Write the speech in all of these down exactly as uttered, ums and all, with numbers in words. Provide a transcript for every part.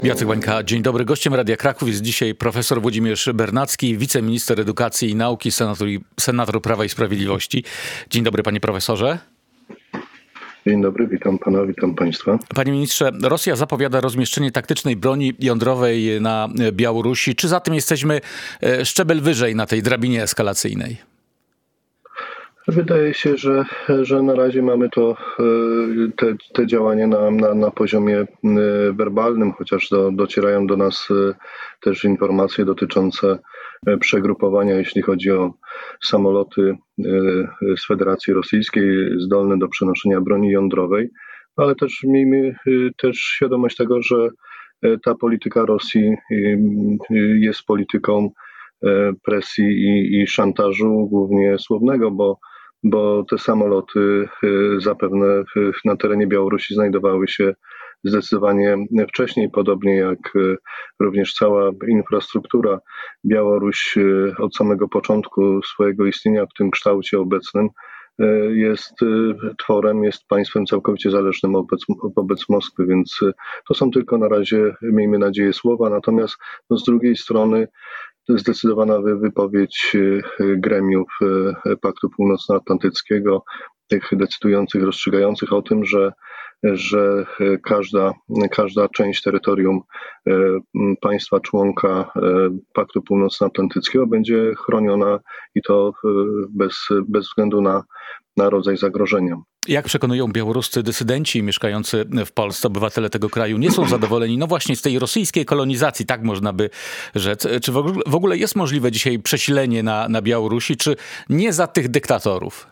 Jacek Bańka, dzień dobry. Gościem Radia Kraków jest dzisiaj profesor Włodzimierz Bernacki, wiceminister edukacji i nauki, senator, senator Prawa i Sprawiedliwości. Dzień dobry, panie profesorze. Dzień dobry, witam pana, witam państwa. Panie ministrze, Rosja zapowiada rozmieszczenie taktycznej broni jądrowej na Białorusi. Czy zatem jesteśmy szczebel wyżej na tej drabinie eskalacyjnej? Wydaje się, że, że na razie mamy to, te, te działania na, na, na poziomie werbalnym, chociaż do, docierają do nas też informacje dotyczące przegrupowania, jeśli chodzi o samoloty z Federacji Rosyjskiej zdolne do przenoszenia broni jądrowej, ale też miejmy też świadomość tego, że ta polityka Rosji jest polityką presji i, i szantażu, głównie słownego, bo bo te samoloty zapewne na terenie Białorusi znajdowały się zdecydowanie wcześniej, podobnie jak również cała infrastruktura. Białoruś od samego początku swojego istnienia w tym kształcie obecnym jest tworem, jest państwem całkowicie zależnym wobec, wobec Moskwy, więc to są tylko na razie, miejmy nadzieję, słowa. Natomiast no, z drugiej strony zdecydowana wypowiedź gremiów Paktu Północnoatlantyckiego, tych decydujących, rozstrzygających o tym, że, że każda, każda część terytorium państwa członka Paktu Północnoatlantyckiego będzie chroniona i to bez, bez względu na, na rodzaj zagrożenia. Jak przekonują białoruscy dysydenci mieszkający w Polsce, obywatele tego kraju nie są zadowoleni, no właśnie z tej rosyjskiej kolonizacji, tak można by rzec. Czy w ogóle, w ogóle jest możliwe dzisiaj przesilenie na, na Białorusi, czy nie za tych dyktatorów?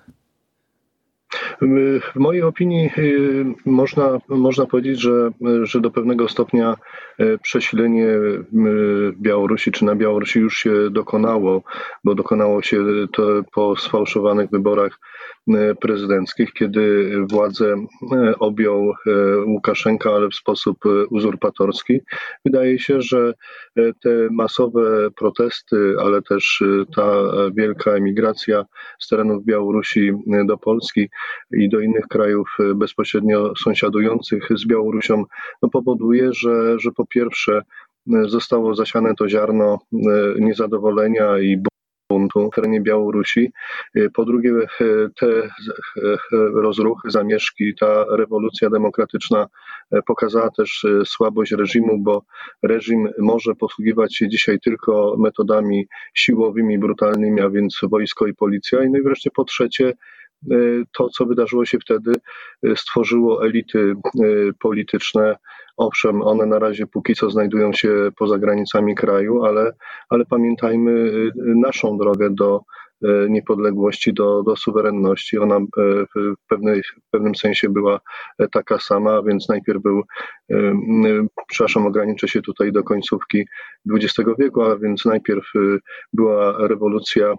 W mojej opinii można, można powiedzieć, że, że do pewnego stopnia przesilenie Białorusi czy na Białorusi już się dokonało, bo dokonało się to po sfałszowanych wyborach prezydenckich, kiedy władzę objął Łukaszenka, ale w sposób uzurpatorski. Wydaje się, że te masowe protesty, ale też ta wielka emigracja z terenów Białorusi do Polski i do innych krajów bezpośrednio sąsiadujących z Białorusią no powoduje, że, że po pierwsze zostało zasiane to ziarno niezadowolenia i buntu w terenie Białorusi. Po drugie, te rozruchy, zamieszki, ta rewolucja demokratyczna pokazała też słabość reżimu, bo reżim może posługiwać się dzisiaj tylko metodami siłowymi, brutalnymi, a więc wojsko i policja. I no i wreszcie po trzecie, to, co wydarzyło się wtedy, stworzyło elity polityczne. Owszem, one na razie póki co znajdują się poza granicami kraju, ale, ale pamiętajmy naszą drogę do niepodległości, do, do suwerenności. Ona w, pewnej, w pewnym sensie była taka sama, więc najpierw był, przepraszam, ograniczę się tutaj do końcówki dwudziestego wieku, a więc najpierw była rewolucja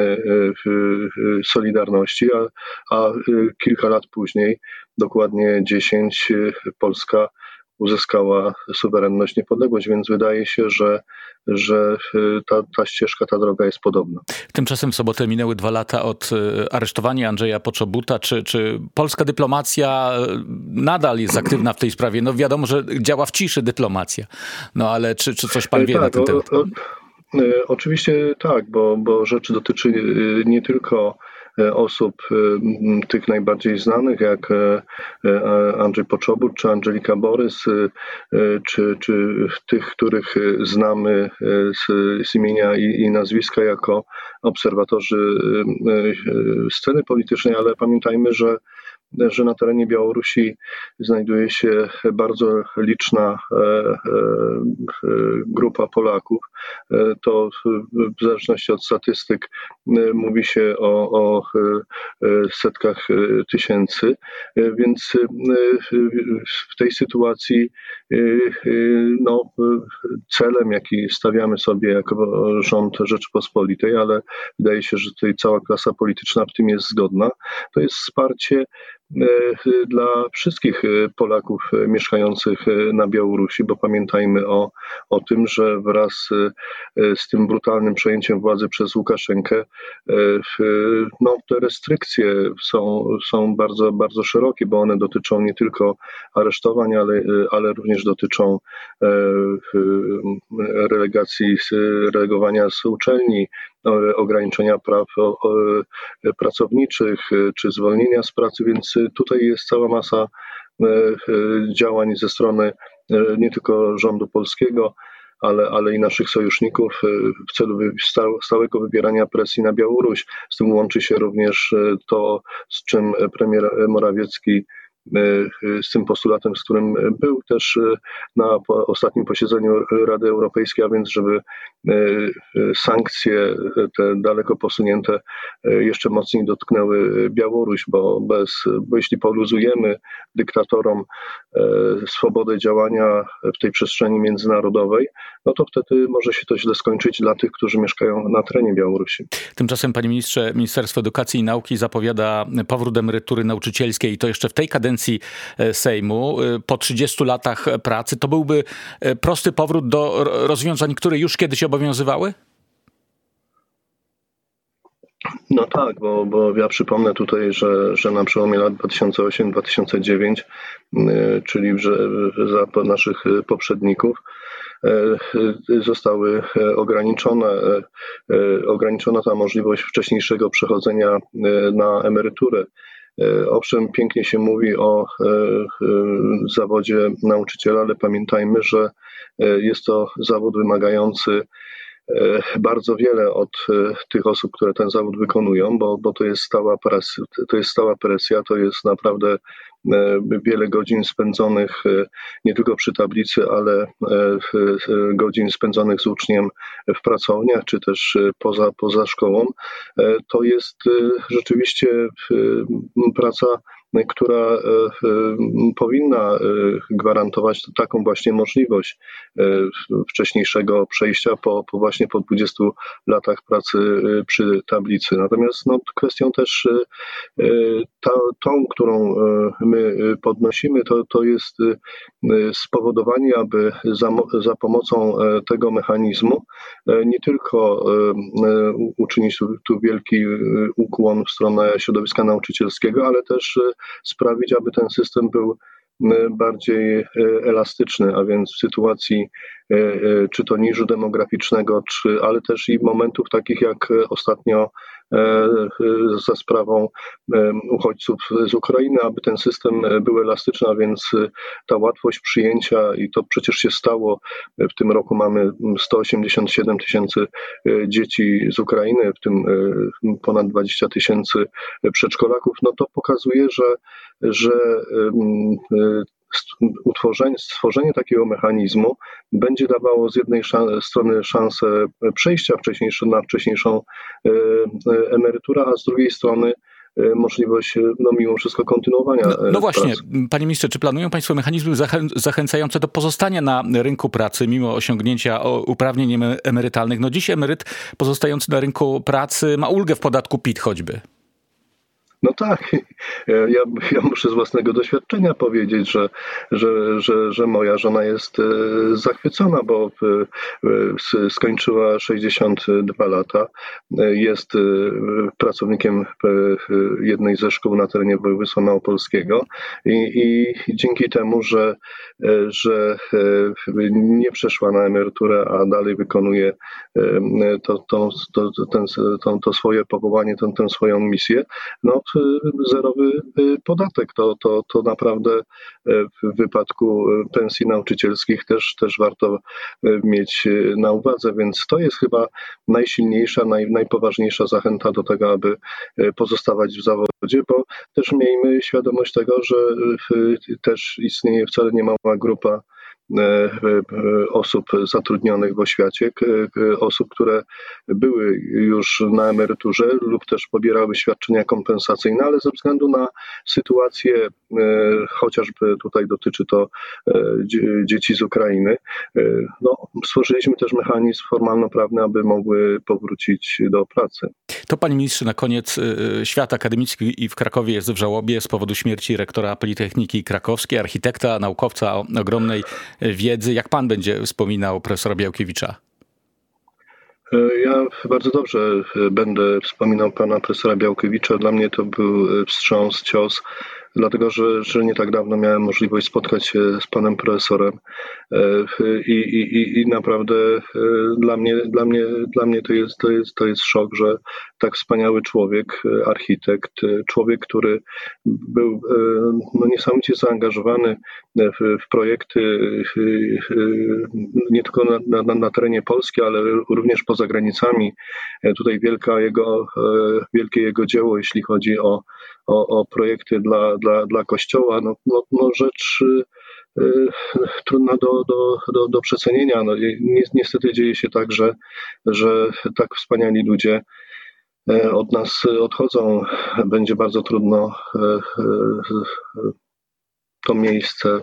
Solidarności, a, a kilka lat później, dokładnie dziesięć, Polska uzyskała suwerenność, niepodległość, więc wydaje się, że, że ta, ta ścieżka, ta droga jest podobna. Tymczasem w sobotę minęły dwa lata od aresztowania Andrzeja Poczobuta. Czy, czy polska dyplomacja nadal jest aktywna w tej sprawie? No wiadomo, że działa w ciszy dyplomacja, no ale czy, czy coś pan wie tak, na ten temat? O, o, oczywiście tak, bo, bo rzecz dotyczy nie tylko osób tych najbardziej znanych, jak Andrzej Poczobut czy Andżelika Borys, czy, czy tych, których znamy z, z imienia i, i nazwiska jako obserwatorzy sceny politycznej, ale pamiętajmy, że że na terenie Białorusi znajduje się bardzo liczna grupa Polaków. To w zależności od statystyk mówi się o, o setkach tysięcy, więc w tej sytuacji no, celem, jaki stawiamy sobie jako rząd Rzeczypospolitej, ale wydaje się, że tutaj cała klasa polityczna w tym jest zgodna, to jest wsparcie dla wszystkich Polaków mieszkających na Białorusi, bo pamiętajmy o, o tym, że wraz z tym brutalnym przejęciem władzy przez Łukaszenkę no, te restrykcje są, są bardzo, bardzo szerokie, bo one dotyczą nie tylko aresztowań, ale, ale również dotyczą relegacji, relegowania z uczelni, ograniczenia praw pracowniczych czy zwolnienia z pracy, więc tutaj jest cała masa działań ze strony nie tylko rządu polskiego, ale, ale i naszych sojuszników w celu stałego wywierania presji na Białoruś. Z tym łączy się również to, z czym premier Morawiecki, z tym postulatem, z którym był też na ostatnim posiedzeniu Rady Europejskiej, a więc żeby sankcje te daleko posunięte jeszcze mocniej dotknęły Białoruś, bo, bez, bo jeśli poluzujemy dyktatorom swobodę działania w tej przestrzeni międzynarodowej, no to wtedy może się to źle skończyć dla tych, którzy mieszkają na terenie Białorusi. Tymczasem, panie ministrze, Ministerstwo Edukacji i Nauki zapowiada powrót emerytury nauczycielskiej i to jeszcze w tej kadencji Sejmu. Po trzydziestu latach pracy to byłby prosty powrót do rozwiązań, które już kiedyś obowiązywały? No tak, bo, bo ja przypomnę tutaj, że, że na przełomie lat dwa tysiące osiem dwa tysiące dziewięć, czyli że za naszych poprzedników, zostały ograniczone, ograniczona ta możliwość wcześniejszego przechodzenia na emeryturę. Owszem, pięknie się mówi o zawodzie nauczyciela, ale pamiętajmy, że jest to zawód wymagający bardzo wiele od tych osób, które ten zawód wykonują, bo, bo to jest stała presja, to jest stała presja, to jest naprawdę wiele godzin spędzonych nie tylko przy tablicy, ale godzin spędzonych z uczniem w pracowniach, czy też poza, poza szkołą. To jest rzeczywiście praca, która powinna gwarantować taką właśnie możliwość wcześniejszego przejścia po, po właśnie po dwudziestu latach pracy przy tablicy. Natomiast no, kwestią też ta, tą, którą my podnosimy, to, to jest spowodowanie, aby za, za pomocą tego mechanizmu nie tylko uczynić tu, tu wielki ukłon w stronę środowiska nauczycielskiego, ale też sprawić, aby ten system był bardziej elastyczny, a więc w sytuacji czy to niżu demograficznego, czy, ale też i momentów takich jak ostatnio za sprawą uchodźców z Ukrainy, aby ten system był elastyczny, a więc ta łatwość przyjęcia, i to przecież się stało, w tym roku mamy sto osiemdziesiąt siedem tysięcy dzieci z Ukrainy, w tym ponad dwadzieścia tysięcy przedszkolaków, no to pokazuje, że, że utworzenie, stworzenie takiego mechanizmu będzie dawało z jednej szan- strony szansę przejścia wcześniejsze, na wcześniejszą e, e, emeryturę, a z drugiej strony e, możliwość, no mimo wszystko, kontynuowania No, no właśnie, pracy. Panie ministrze, czy planują państwo mechanizmy zachę- zachęcające do pozostania na rynku pracy mimo osiągnięcia uprawnień emerytalnych? No dziś emeryt pozostający na rynku pracy ma ulgę w podatku P I T choćby. No tak, ja, ja muszę z własnego doświadczenia powiedzieć, że, że, że, że moja żona jest zachwycona, bo skończyła sześćdziesiąt dwa lata, jest pracownikiem jednej ze szkół na terenie województwa małopolskiego i, i dzięki temu, że, że nie przeszła na emeryturę, a dalej wykonuje to, to, to, ten, to, to swoje powołanie, tę, tę swoją misję, no zerowy podatek. To, to, to naprawdę w wypadku pensji nauczycielskich też, też warto mieć na uwadze, więc to jest chyba najsilniejsza, naj, najpoważniejsza zachęta do tego, aby pozostawać w zawodzie, bo też miejmy świadomość tego, że też istnieje wcale nie mała grupa osób zatrudnionych w oświacie, osób, które były już na emeryturze lub też pobierały świadczenia kompensacyjne, ale ze względu na sytuację, chociażby tutaj dotyczy to dzieci z Ukrainy, no, stworzyliśmy też mechanizm formalno-prawny, aby mogły powrócić do pracy. To, panie ministrze, na koniec, świat akademicki i w Krakowie jest w żałobie z powodu śmierci rektora Politechniki Krakowskiej, architekta, naukowca o ogromnej wiedzy. Jak pan będzie wspominał profesora Białkiewicza? Ja bardzo dobrze będę wspominał pana profesora Białkiewicza. Dla mnie to był wstrząs, cios, dlatego że, że nie tak dawno miałem możliwość spotkać się z panem profesorem i, i, i naprawdę dla mnie, dla mnie, dla mnie to jest, to jest, to jest szok, że tak wspaniały człowiek, architekt, człowiek, który był no, niesamowicie zaangażowany w, w projekty nie tylko na, na, na terenie Polski, ale również poza granicami. Tutaj wielka jego, wielkie jego dzieło, jeśli chodzi o, o, o projekty dla, dla, dla Kościoła, no, no, no rzecz trudna do, do, do, do przecenienia. No, niestety dzieje się tak, że, że tak wspaniali ludzie od nas odchodzą. Będzie bardzo trudno to miejsce.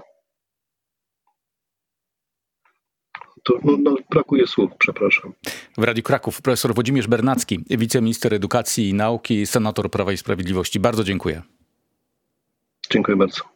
To, no, no, brakuje słów, przepraszam. W Radiu Kraków profesor Włodzimierz Bernacki, wiceminister edukacji i nauki, senator Prawa i Sprawiedliwości. Bardzo dziękuję. Dziękuję bardzo.